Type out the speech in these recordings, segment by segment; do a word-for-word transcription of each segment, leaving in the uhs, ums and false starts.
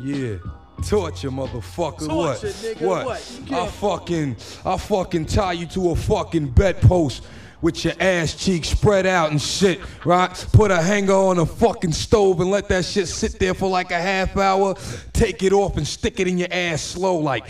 Yeah. Torture, motherfucker. Torture, what? Nigga, what? what? I fucking, I fucking tie you to a fucking bedpost with your ass cheeks spread out and shit, right? Put a hanger on a fucking stove and let that shit sit there for like a half hour. Take it off and stick it in your ass slow, like.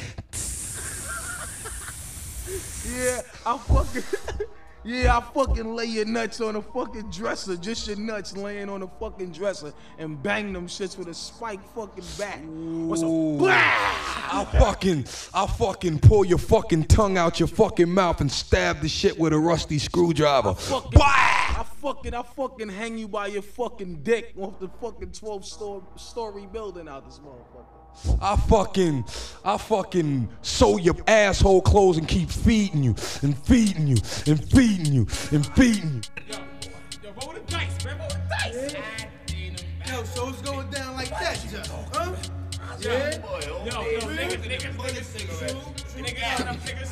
Yeah, I fucking. Yeah, I fucking lay your nuts on a fucking dresser, just your nuts laying on a fucking dresser, and bang them shits with a spike fucking bat. What's a I fucking, I fucking pull your fucking tongue out your fucking mouth and stab the shit with a rusty screwdriver. I fucking, I fucking, I fucking hang you by your fucking dick off the fucking twelve story building out this motherfucker. I fucking, I fucking sew your asshole clothes and keep feeding you, and feeding you, and feeding you, and feeding you. Yo, yo, roll the dice, man, roll the dice. Yeah. Yo, so it's going down like that, huh? Yo, Yeah. yo, yo, niggas, niggas, niggas, niggas, Adam, niggas,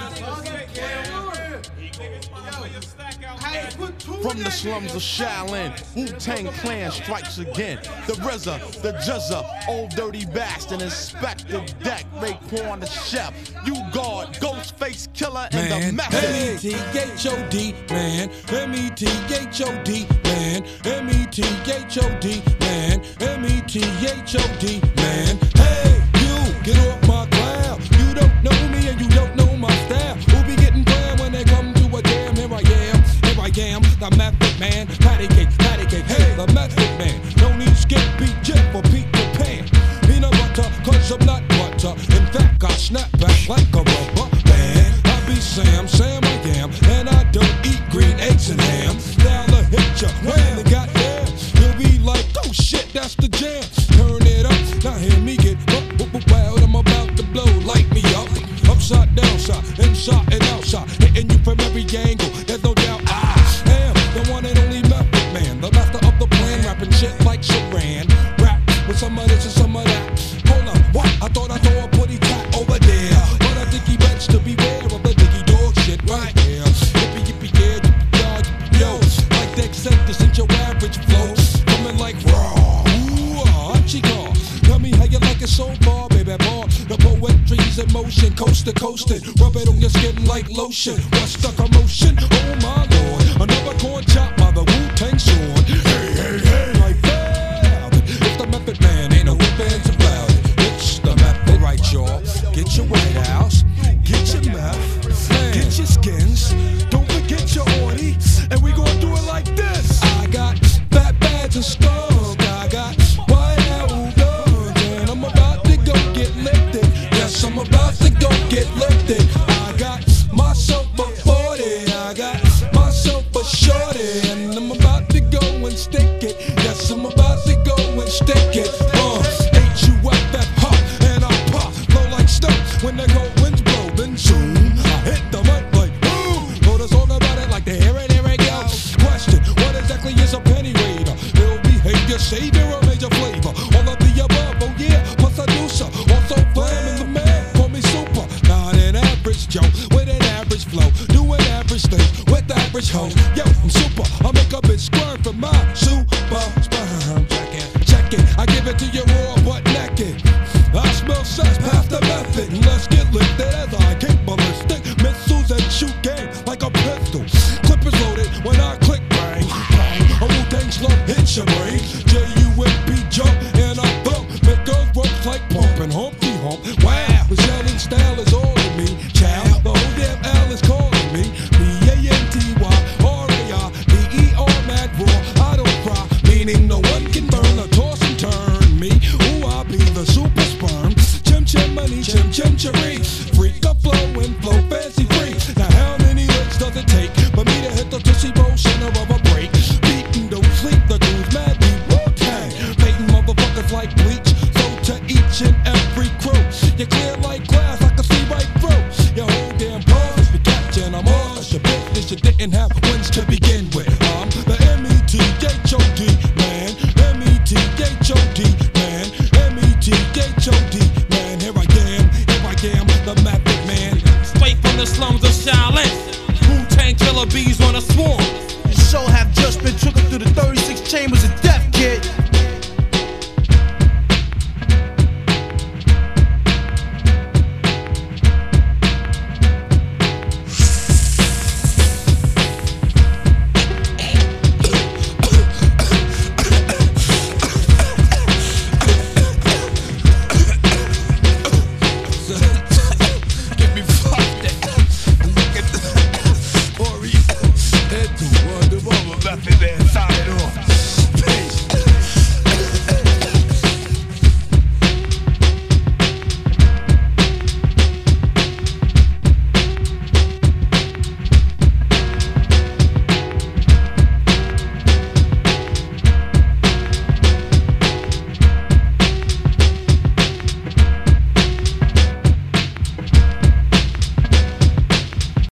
From the slums of Shaolin, Wu-Tang Clan strikes again. The R Z A, the Juzza, Old Dirty Bastard, Inspector Deck, Raekwon the Chef, U-Guard, Ghostface Killer, and man. the Method. M E T H O D, man. M E T H O D, man. M E T H O D, man. M E T H O D, man. Hey, you, get off my cloud. You don't know me and you don't know my style. Who be getting down when they come to a jam? Here I am, here I am, the Method Man. Patty cake, patty cake, hey, the Method Man. No need skip, beat, jet for Peter Pan. Peanut butter, cause I'm not butter. In fact, I snap back like a rubber band. I be Sam, Sam I am, and I don't eat green eggs and ham. Now the hit ya, when they got there, you'll be like, oh shit, that's the jam. Turn it up, now hear me get up, up, up, wild. I'm about to blow, light me up. Upside, downside, inside and outside, hitting you from every angle. There's no doubt I am the one and only Method Man, the master of the plan, rapping shit like Saran. Rap with some of this and some of that. Hold on, what? I thought I saw a putty tat over there, but I think he bets to beware of the diggy dog shit right here. Yippee yippee yeah, yippee y'all, yippee yo. Like Dex said, this ain't your average flow. Coming like raw, ooh, ah, chico. Tell me how you like it so far, baby boy. The poetry's in motion, coast to coastin'. Rub it on your skin like lotion. What's the commotion? Oh my lord, another corn chop by the Wu-Tang sword. Hey, hey, hey, like that. It's the Method Man, ain't no ifs about it. It's the Method, right, y'all? Get your White House, get your meth, get your skins. Don't forget your orty, and we gon' do it like this. I got fat bags and skunk. I got White House guns, and I'm about to go get lifted. Yes, I'm about to go get lifted. I got myself a forty, I got myself a shorty, and I'm about to go and stick it. Yes, I'm about to go and stick it. Uh, H U F F hot, and I pop, blow like snow. When the cold winds blow, then zoom, I hit the mic like boom. Wrote a song about it like the here it, here it go. Question, what exactly is a penny raider? Ill behavior, savior, or major flavor? All of the above, oh yeah, plus I do so. Also flam in the man, call me super. Not an average Joe, with an average flow. Doing average things with average hoes. Yo, I'm super, I make a bitch squirm for my super sperm. Check it, check it, I give it to you raw but naked. I smell sex, pass the method. Let's get lifted as I kick ballistic missiles and shoot game like a pistol. Clip is loaded when I click bang, bang. A Wu-Tang slump hits your brain. J U M P jump and I thump. Make those ropes like pumping Humpty Hump. Wow, the yelling style is all of me. Child, the whole damn L is calling me. B A N T Y R A I B E R mad raw. I don't cry, meaning no one can burn or toss and turn me. Ooh, I be the super sperm. Chim chim money, chim chim cherry. Freak a flow and flow fancy free. Now how many licks does it take for me to hit the Tootsie Roll center of a break? Beatin' don't sleep, the dude's mad deep. Wu-Tang, painting motherfuckers like bleach. So to each and every crew, you clear like glass, I can see right through your whole damn pause. If you're catching, I'm all that's your business. You didn't have wins to begin with. I'm the M E T H O D man, M E T H O D man, M E T H O D man. Here I am, here I am, the Method Man. Straight from the slums of Shaolin, Wu-Tang killer bees on a swarm. Your soul have just been trickled through the thirty-six chambers of death, kid. inside.